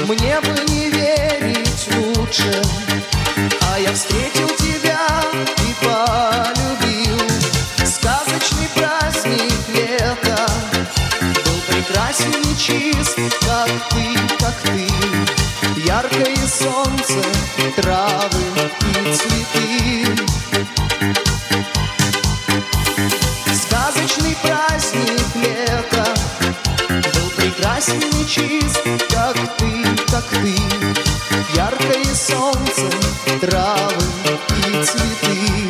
Мне бы не верить лучше, а я встретил тебя и полюбил. Сказочный праздник лета был прекрасен и чист, как ты. Яркое солнце, травы и цветы. Сказочный праздник лета был прекрасен и чист, как ты. Яркое солнце, травы и цветы.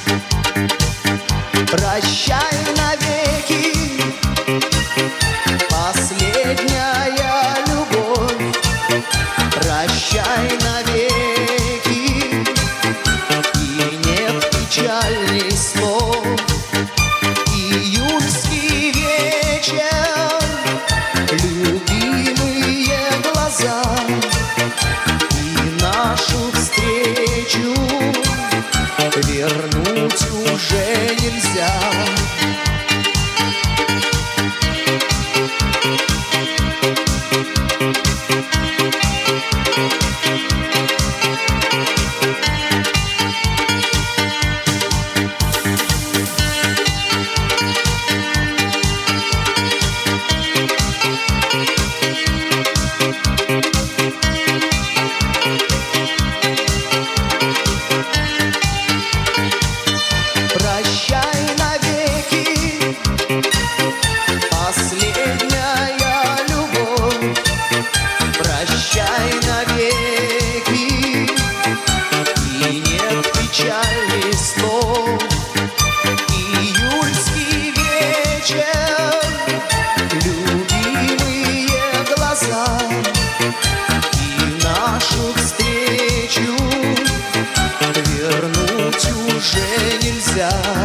Прощай навеки, последняя любовь. Прощай навеки, и нет печальней слов. Июльский вечер, любимые глаза, и нашу встречу вернуть уже нельзя. Прощай навеки, последняя любовь. Прощай навеки, и нет печальней слов. Июльский вечер, любимые глаза, и нашу встречу вернуть уже нельзя.